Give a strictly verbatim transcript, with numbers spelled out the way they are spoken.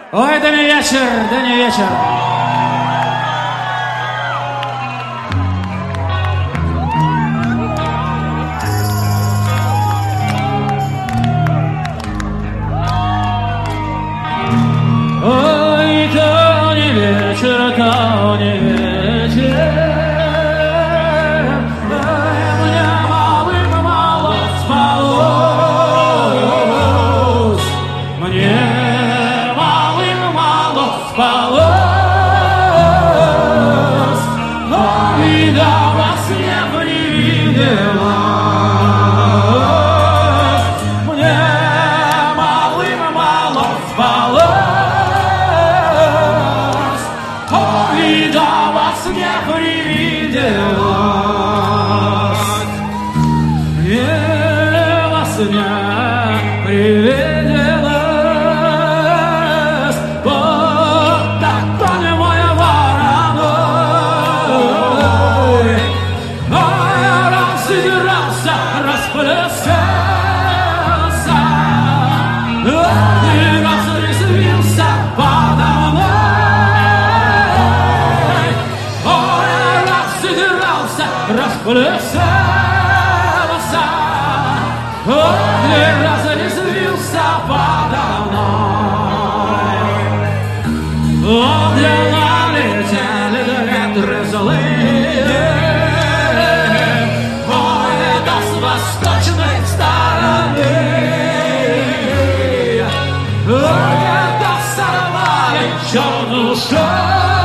Ой, да не вечер, да не вечер. Ой, то не вечер, то не вечер. Ой, мне мало-мало спалось. Мне мало-мало спалось. Ой, да вас не привиделось. Мне мало-мало спалось. Ой, да вас не привиделось. Мне вас не привиделось. Вот такой не мой вороной. Ой, разыгрался, расплескался. Ой, разрезвился подо мной. Ой, разыгрался, расплескался. Ой, разрезвился подо мной. Медленно летели ветры злые. Ой, да с восточной стороны. Ой, да сорвали черную шею.